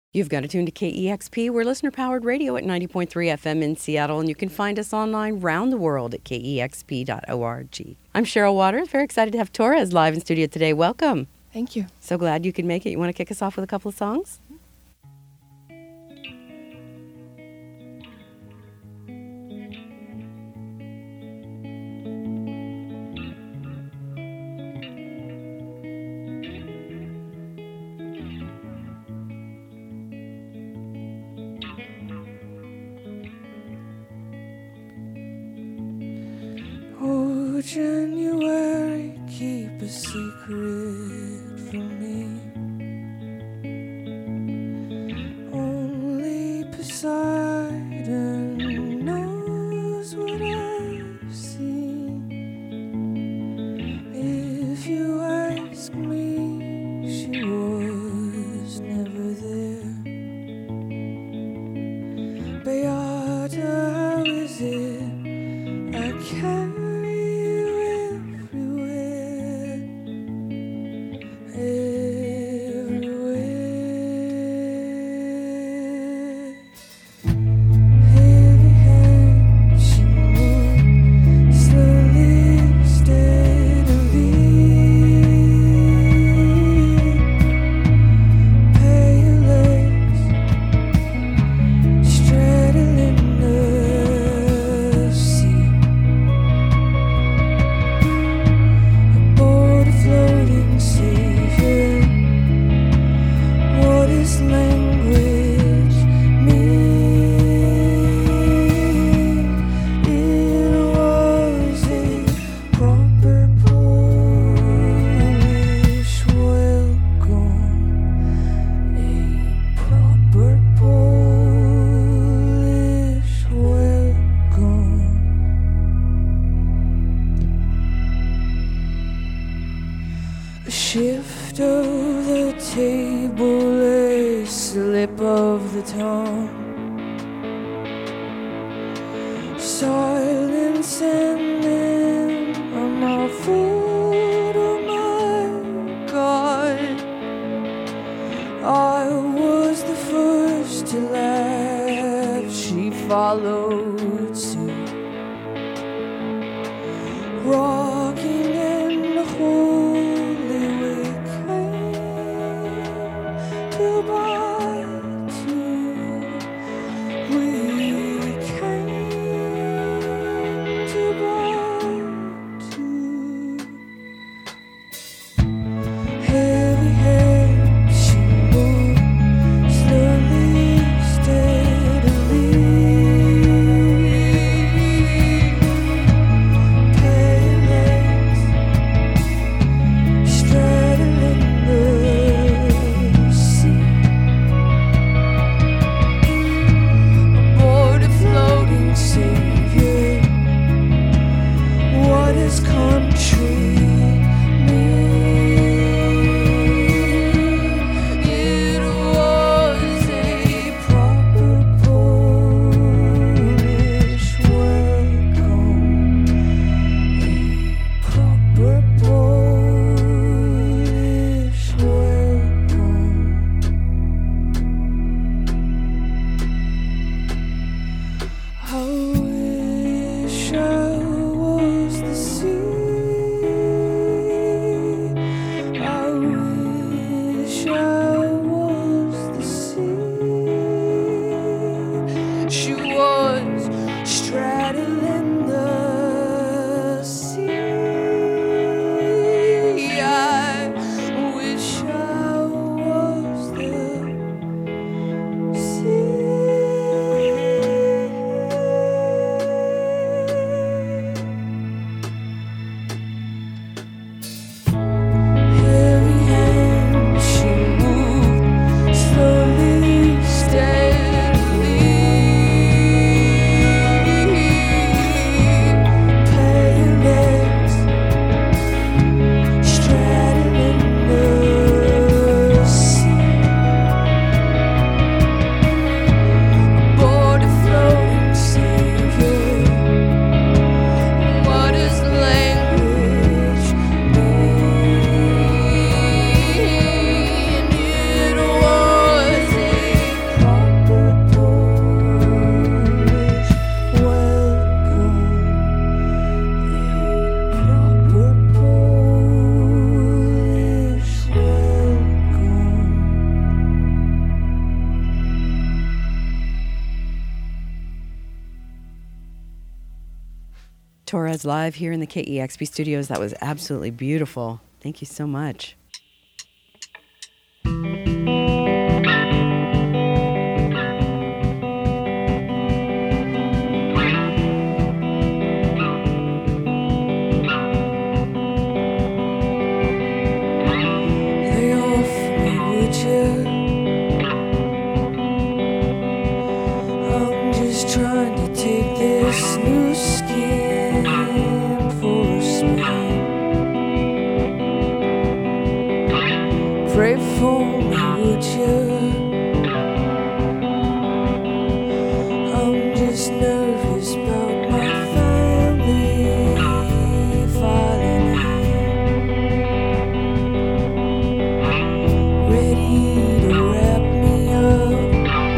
You've got to tune to KEXP. We're listener-powered radio at 90.3 FM in Seattle, and you can find us online round the world at kexp.org. I'm Cheryl Waters. Very excited to have Torres live in studio today. Welcome. Thank you. So glad you could make it. You want to kick us off with a couple of songs? Oh, January, keep a secret from me. Only Poseidon knows what I've seen. If you ask me, she was never there. Beata, how is it I can't shift of the table, a slip of the tongue, silence and then I'm a fool, oh my God. I was the first to laugh, she followed suit, rocking in the hole. Steadily Torres live here in the KEXP studios. That was absolutely beautiful. Thank you so much. Lay off me, would you? I'm just trying to take this new skin for a spin. Pray for me, would you? I'm just nervous about my family filing in. Ready to wrap me up,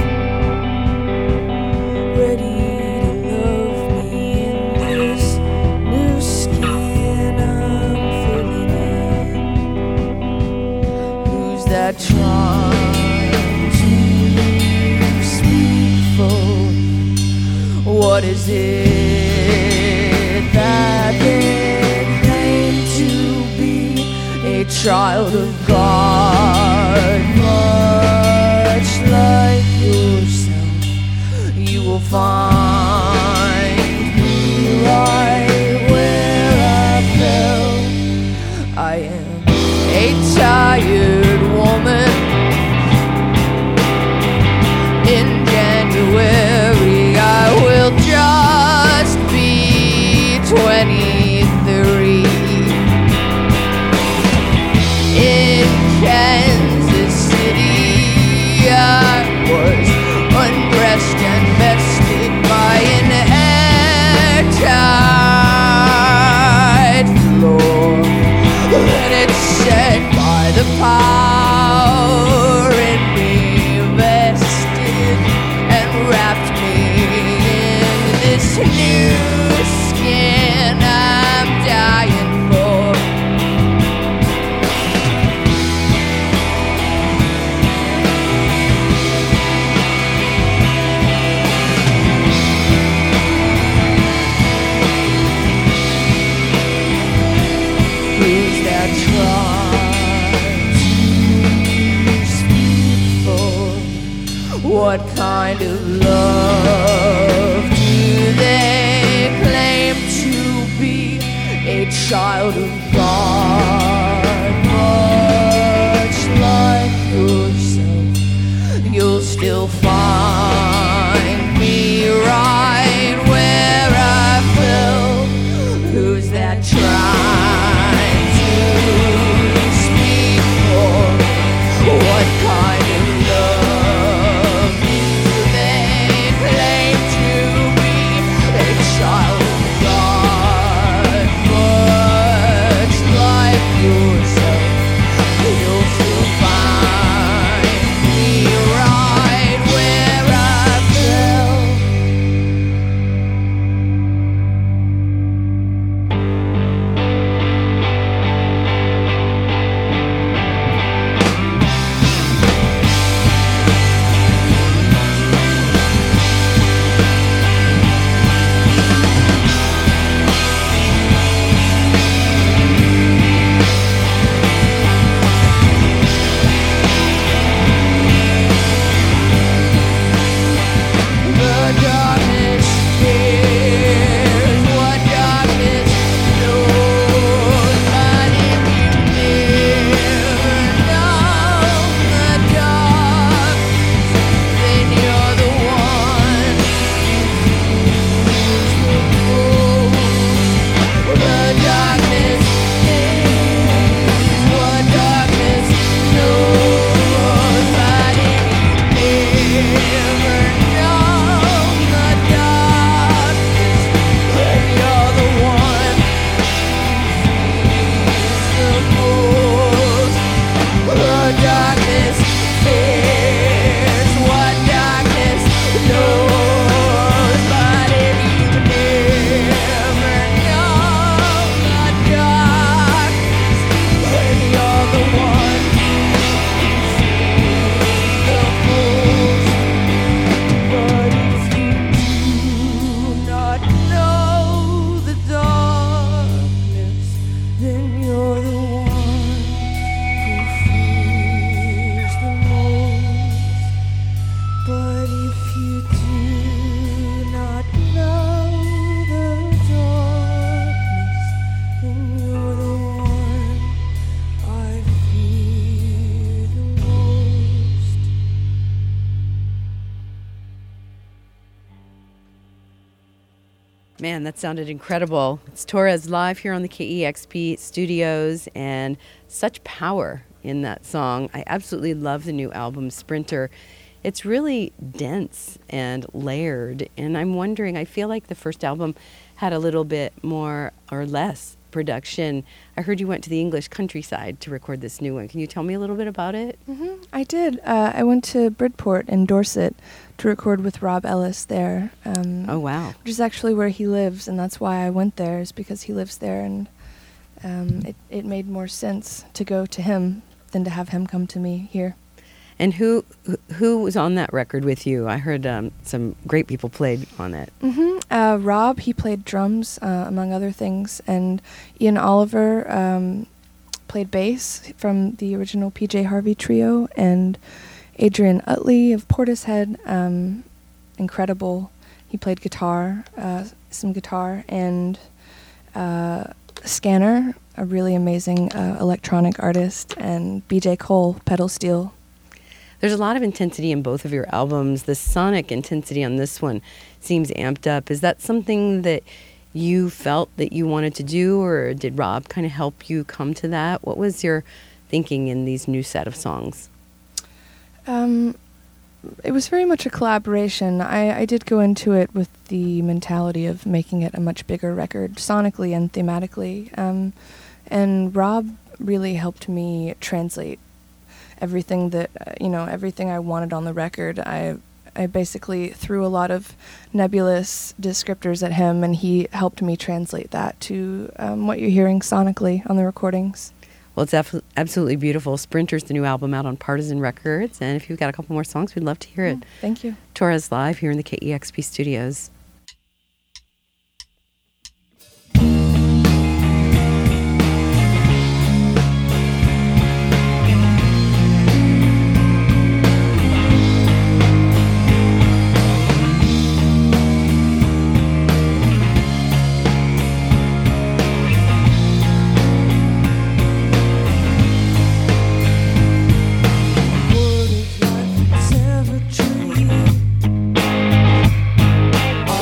ready to love me in this new skin I'm filling in. Who's that trying to speak for me? What is it that they claim to be? A child of God, much like yourself. You will find me right where I fell. I am a tired woman. In January I will just be 23. In Kansas City I was undressed and bested by an airtight floor. Then it said by the power in me vested and wrapped me in this new skin I'm dying for. Who's that trying to speak for? What kind of love do they claim to be? A child of God, much like yourself. You'll still find me right where I fell. Who's that trying to speak for? What kind of love do they claim to be? A child of God, much like yourself. You'll still find me right where you do not know the darkness, then you're the one I fear the most. Man, that sounded incredible. It's Torres live here on the KEXP studios, and such power in that song. I absolutely love the new album, Sprinter. It's really dense and layered, and I'm wondering, I feel like the first album had a little bit more or less production. I heard you went to the English countryside to record this new one. Can you tell me a little bit about it? I did. I went to Bridport in Dorset to record with Rob Ellis there. Oh, wow. Which is actually where he lives, and that's why I went there, is because he lives there, and it made more sense to go to him than to have him come to me here. And who was on that record with you? I heard some great people played on it. Rob, he played drums, among other things, and Ian Oliver played bass from the original PJ Harvey trio, and Adrian Utley of Portishead, incredible. He played guitar, some guitar, and Scanner, a really amazing electronic artist, and BJ Cole, pedal steel. There's a lot of intensity in both of your albums. The sonic intensity on this one seems amped up. Is that something that you felt that you wanted to do, or did Rob kind of help you come to that? What was your thinking in these new set of songs? It was very much a collaboration. I did go into it with the mentality of making it a much bigger record, sonically and thematically. And Rob really helped me translate everything that, everything I wanted on the record. I basically threw a lot of nebulous descriptors at him, and he helped me translate that to what you're hearing sonically on the recordings. Well, it's absolutely beautiful. Sprinter's the new album out on Partisan Records, and if you've got a couple more songs, we'd love to hear it. Thank you. Torres live here in the KEXP studios. Word of life, it's ever true.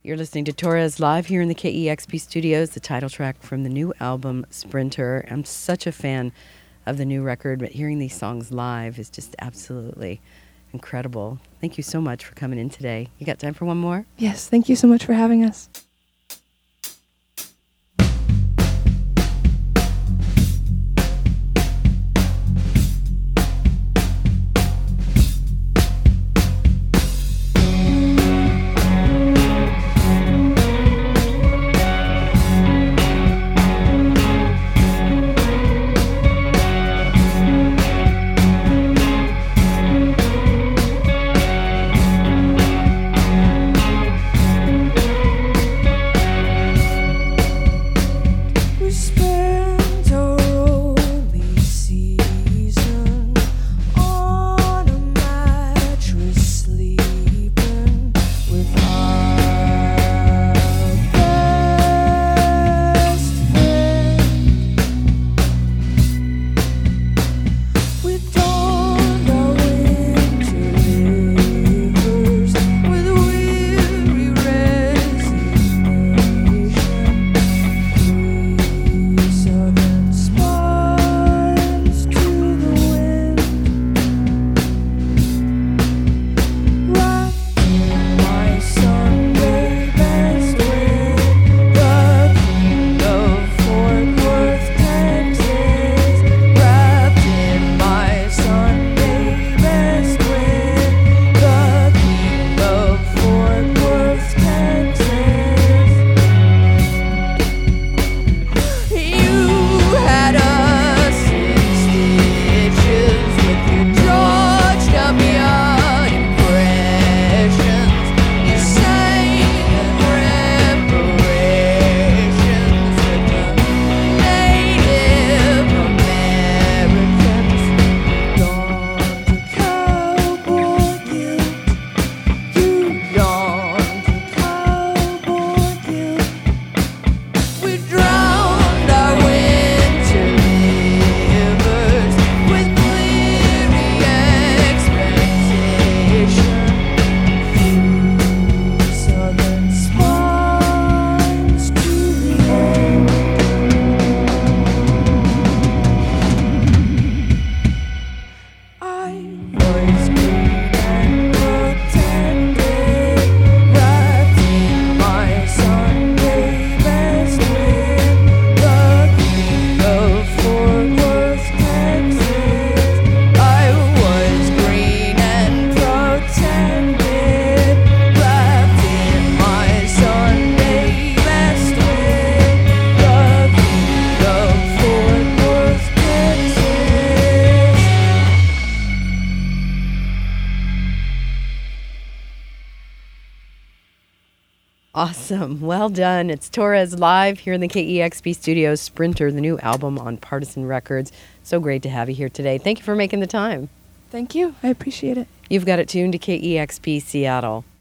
You're listening to Torres live here in the KEXP studios, the title track from the new album, Sprinter. I'm such a fan of the new record, but hearing these songs live is just absolutely incredible. Thank you so much for coming in today. You got time for one more? Yes, thank you so much for having us. Awesome. Well done. It's Torres live here in the KEXP studios, Sprinter, the new album on Partisan Records. So great to have you here today. Thank you for making the time. Thank you. I appreciate it. You've got it tuned to KEXP Seattle.